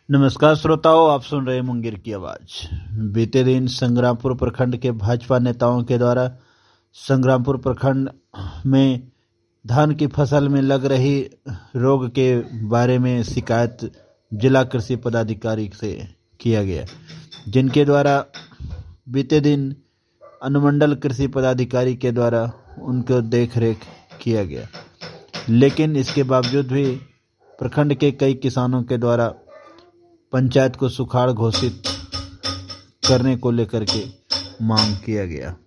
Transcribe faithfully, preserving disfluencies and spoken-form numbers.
नमस्कार श्रोताओं, आप सुन रहे हैं मुंगेर की आवाज। बीते दिन संग्रामपुर प्रखंड के भाजपा नेताओं के द्वारा संग्रामपुर प्रखंड में धान की फसल में लग रही रोग के बारे में शिकायत जिला कृषि पदाधिकारी से किया गया, जिनके द्वारा बीते दिन अनुमंडल कृषि पदाधिकारी के द्वारा उनको देख रेख किया गया। लेकिन इसके बावजूद भी प्रखंड के कई किसानों के द्वारा पंचायत को सुखाड़ घोषित करने को लेकर के मांग किया गया।